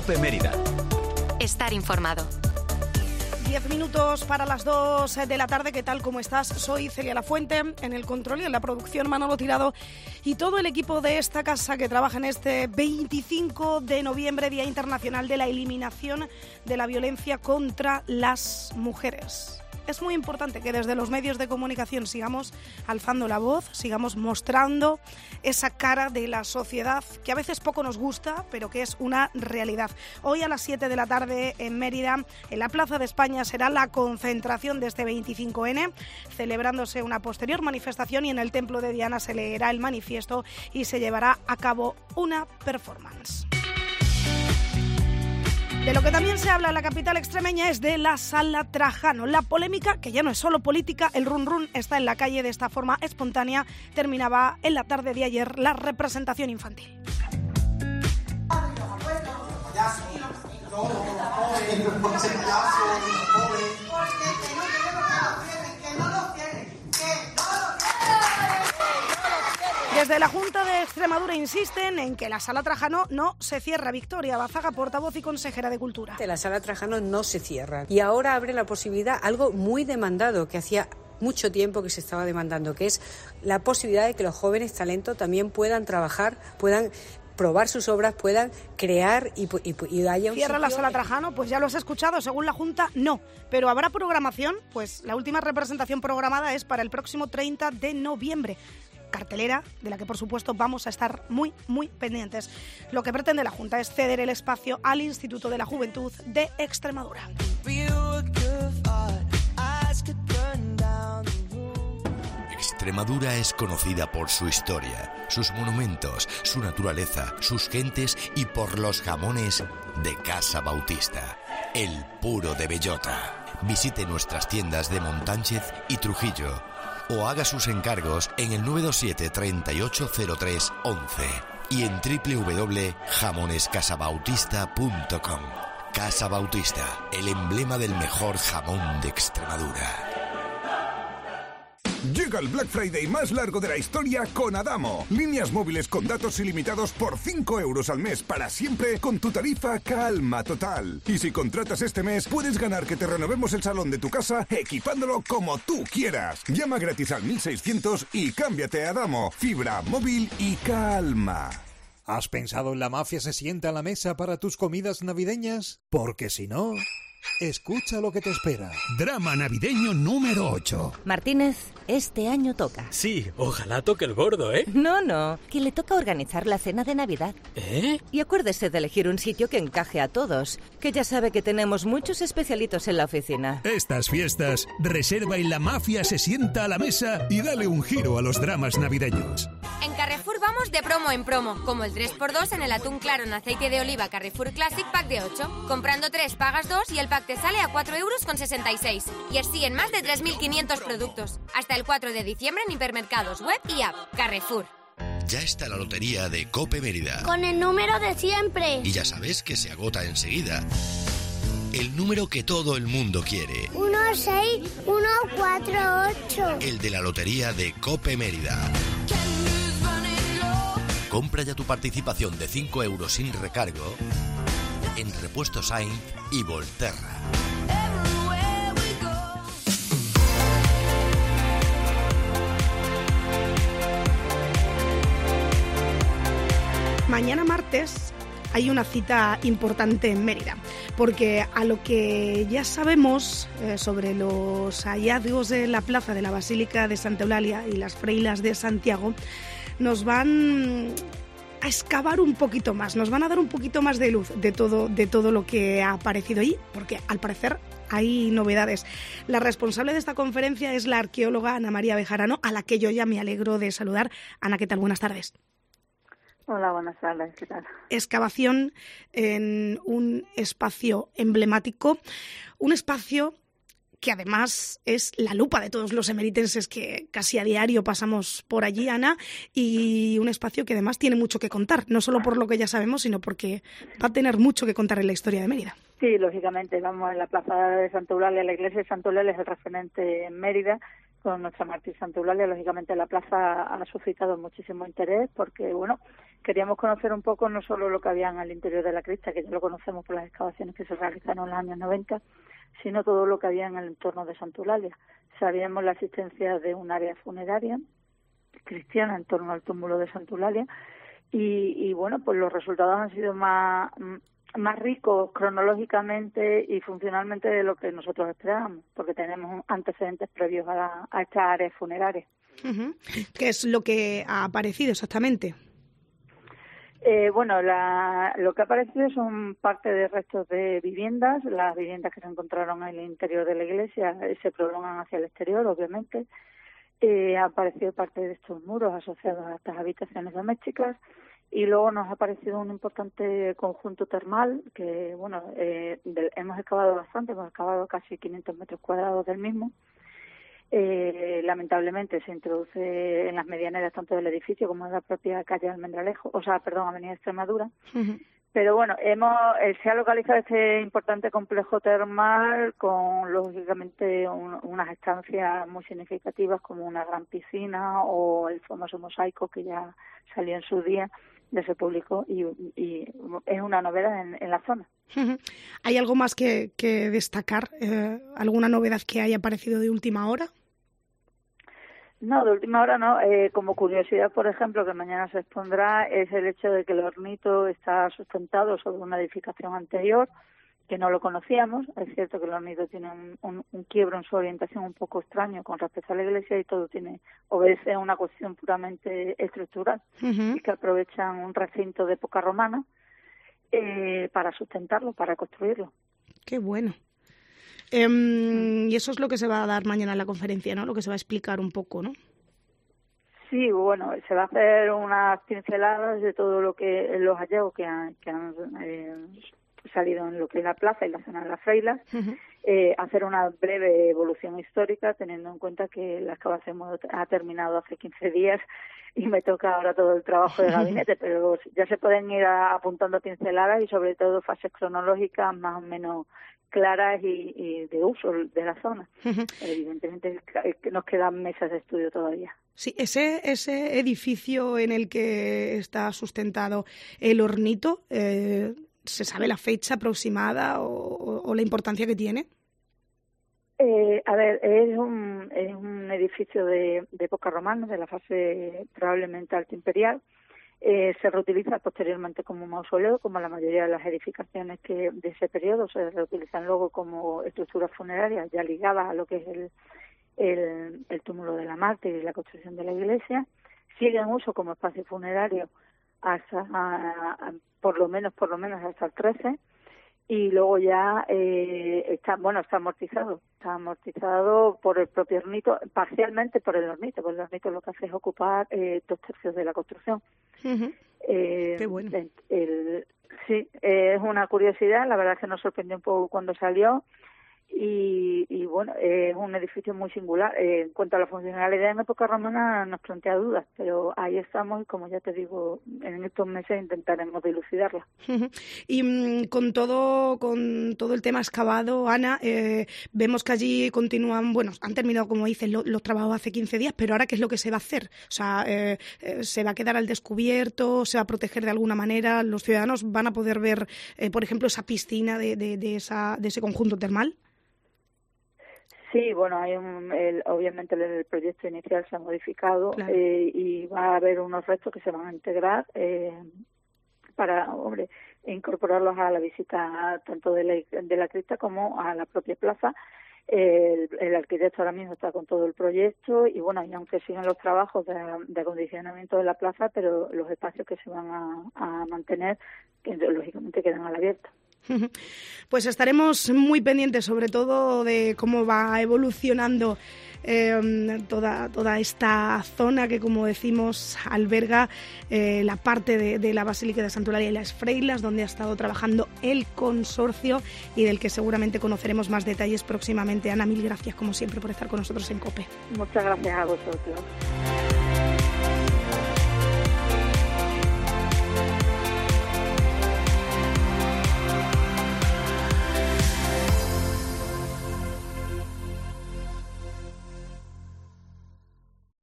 COPE Mérida. Estar informado. 10 minutos para las 2 de la tarde. ¿Qué tal? ¿Cómo estás? Soy Celia Lafuente, en el control y en la producción Manolo Tirado y todo el equipo de esta casa que trabaja en este 25 de noviembre, Día Internacional de la Eliminación de la Violencia contra las Mujeres. Es muy importante que desde los medios de comunicación sigamos alzando la voz, sigamos mostrando esa cara de la sociedad que a veces poco nos gusta, pero que es una realidad. Hoy a las 7 de la tarde en Mérida, en la Plaza de España, será la concentración de este 25N, celebrándose una posterior manifestación, y en el Templo de Diana se leerá el manifiesto y se llevará a cabo una performance. De lo que también se habla en la capital extremeña es de la Sala Trajano. La polémica, que ya no es solo política, el run run está en la calle de esta forma espontánea. Terminaba en la tarde de ayer la representación infantil. Desde la Junta de Extremadura insisten en que la Sala Trajano no se cierra. Victoria Bazaga, portavoz y consejera de Cultura. La Sala Trajano no se cierra y ahora abre la posibilidad, algo muy demandado, que hacía mucho tiempo que se estaba demandando, que es la posibilidad de que los jóvenes talentos también puedan trabajar, puedan probar sus obras, puedan crear y haya un ¿Cierra la Sala Trajano? Pues ya lo has escuchado, según la Junta, no. Pero ¿habrá programación? Pues la última representación programada es para el próximo 30 de noviembre. Cartelera de la que, por supuesto, vamos a estar muy, muy pendientes. Lo que pretende la Junta es ceder el espacio al Instituto de la Juventud de Extremadura. Extremadura es conocida por su historia, sus monumentos, su naturaleza, sus gentes y por los jamones de Casa Bautista, el puro de bellota. Visite nuestras tiendas de Montánchez y Trujillo o haga sus encargos en el 927 3803 11 y en www.jamonescasabautista.com. Casa Bautista, el emblema del mejor jamón de Extremadura. Llega el Black Friday más largo de la historia con Adamo. Líneas móviles con datos ilimitados por 5 euros al mes para siempre con tu tarifa Calma Total. Y si contratas este mes, puedes ganar que te renovemos el salón de tu casa equipándolo como tú quieras. Llama gratis al 1600 y cámbiate a Adamo. Fibra, móvil y calma. ¿Has pensado en la mafia se sienta a la mesa para tus comidas navideñas? Porque si no, escucha lo que te espera. Drama navideño número 8. Martínez, este año toca. Sí, ojalá toque el gordo, ¿eh? No, que le toca organizar la cena de Navidad. ¿Eh? Y acuérdese de elegir un sitio que encaje a todos, que ya sabe que tenemos muchos especialitos en la oficina. Estas fiestas, reserva en La Mafia se sienta a la mesa y dale un giro a los dramas navideños. En Carrefour vamos de promo en promo, como el 3x2 en el atún claro en aceite de oliva Carrefour Classic Pack de 8. Comprando 3 pagas 2 y el pack te sale a 4,66 €. Y así en más de 3.500 productos. Hasta el 4 de diciembre en hipermercados, web y app. Carrefour. Ya está la lotería de COPE Mérida. Con el número de siempre. Y ya sabes que se agota enseguida. El número que todo el mundo quiere. 16148. El de la lotería de COPE Mérida. Compra ya tu participación de 5 euros sin recargo en Repuestos Sainz y Volterra. Mañana martes hay una cita importante en Mérida, porque a lo que ya sabemos sobre los hallazgos de la plaza de la Basílica de Santa Eulalia y las Freilas de Santiago, nos van a excavar un poquito más, nos van a dar un poquito más de luz de todo lo que ha aparecido allí, porque al parecer hay novedades. La responsable de esta conferencia es la arqueóloga Ana María Bejarano, a la que yo ya me alegro de saludar. Ana, ¿qué tal? Buenas tardes. Hola, buenas tardes, ¿qué tal? Excavación en un espacio emblemático, un espacio que además es la lupa de todos los emeritenses que casi a diario pasamos por allí, Ana, y un espacio que además tiene mucho que contar, no solo por lo que ya sabemos, sino porque va a tener mucho que contar en la historia de Mérida. Sí, lógicamente, vamos en la plaza de Santa Eulalia, la iglesia de Santa Eulalia es el referente en Mérida, con nuestra mártir Santa Eulalia. Lógicamente la plaza ha suscitado muchísimo interés porque, bueno, queríamos conocer un poco no solo lo que había en el interior de la cripta, que ya lo conocemos por las excavaciones que se realizaron en los años 90, sino todo lo que había en el entorno de Santa Eulalia. Sabíamos la existencia de un área funeraria cristiana en torno al túmulo de Santa Eulalia y bueno, pues los resultados han sido más ricos cronológicamente y funcionalmente de lo que nosotros esperábamos, porque tenemos antecedentes previos a esta área funeraria. Uh-huh. ¿Qué es lo que ha aparecido exactamente? Bueno, lo que ha aparecido son parte de restos de viviendas. Las viviendas que se encontraron en el interior de la iglesia se prolongan hacia el exterior, obviamente. Ha aparecido parte de estos muros asociados a estas habitaciones domésticas. Y luego nos ha aparecido un importante conjunto termal que, bueno, hemos excavado bastante, hemos excavado casi 500 metros cuadrados del mismo. Lamentablemente se introduce en las medianeras tanto del edificio como en la propia calle Almendralejo, Avenida Extremadura. Uh-huh. Pero bueno, se ha localizado este importante complejo termal con, lógicamente, unas estancias muy significativas como una gran piscina o el famoso mosaico que ya salió en su día, ya se publicó y es una novedad en la zona. Uh-huh. ¿Hay algo más que destacar? ¿Alguna novedad que haya aparecido de última hora? No, de última hora no. Como curiosidad, por ejemplo, que mañana se expondrá, es el hecho de que el hornito está sustentado sobre una edificación anterior, que no lo conocíamos. Es cierto que el hornito tiene un quiebro en su orientación un poco extraño con respecto a la iglesia y todo obedece a una cuestión puramente estructural, uh-huh. Y que aprovechan un recinto de época romana para sustentarlo, para construirlo. Qué bueno. Y eso es lo que se va a dar mañana en la conferencia, ¿no? Lo que se va a explicar un poco, ¿no? Sí, bueno, se va a hacer unas pinceladas de todo lo que los hallazgos que han salido en lo que es la plaza y la zona de las Freilas, uh-huh. Hacer una breve evolución histórica, teniendo en cuenta que la excavación ha terminado hace 15 días y me toca ahora todo el trabajo de gabinete, pero ya se pueden ir apuntando pinceladas y sobre todo fases cronológicas más o menos claras y de uso de la zona. Uh-huh. Evidentemente nos quedan mesas de estudio todavía. Sí, ese edificio en el que está sustentado el hornito, ¿se sabe la fecha aproximada o la importancia que tiene? A ver, es un edificio de época romana, de la fase probablemente alta imperial. Se reutiliza posteriormente como mausoleo, como la mayoría de las edificaciones que de ese periodo se reutilizan luego como estructuras funerarias ya ligadas a lo que es el túmulo de la mártir y la construcción de la iglesia. Sigue en uso como espacio funerario hasta por lo menos hasta el 13, y luego ya está amortizado por el propio hornito, parcialmente por el hornito, porque el hornito lo que hace es ocupar 2/3 de la construcción. Uh-huh. Qué bueno. Sí, es una curiosidad, la verdad es que nos sorprendió un poco cuando salió. Y bueno, es un edificio muy singular. En cuanto a la funcionalidad en época romana nos plantea dudas, pero ahí estamos y, como ya te digo, en estos meses intentaremos dilucidarla. Uh-huh. Y con todo el tema excavado, Ana, vemos que allí continúan, han terminado, como dices, los trabajos hace 15 días, pero ahora, ¿qué es lo que se va a hacer? O sea, ¿se va a quedar al descubierto? ¿Se va a proteger de alguna manera? ¿Los ciudadanos van a poder ver, por ejemplo, esa piscina de ese conjunto termal? Sí, bueno, hay obviamente el proyecto inicial se ha modificado, claro. Y va a haber unos restos que se van a integrar para incorporarlos a la visita tanto de la cripta como a la propia plaza. El arquitecto ahora mismo está con todo el proyecto y bueno, y aunque siguen los trabajos de acondicionamiento de la plaza, pero los espacios que se van a mantener, que lógicamente quedan al abierto. Pues estaremos muy pendientes sobre todo de cómo va evolucionando toda esta zona que, como decimos, alberga la parte de la Basílica de Santa Eulalia y las Freilas, donde ha estado trabajando el consorcio y del que seguramente conoceremos más detalles próximamente. Ana, mil gracias como siempre por estar con nosotros en COPE. Muchas gracias a vosotros.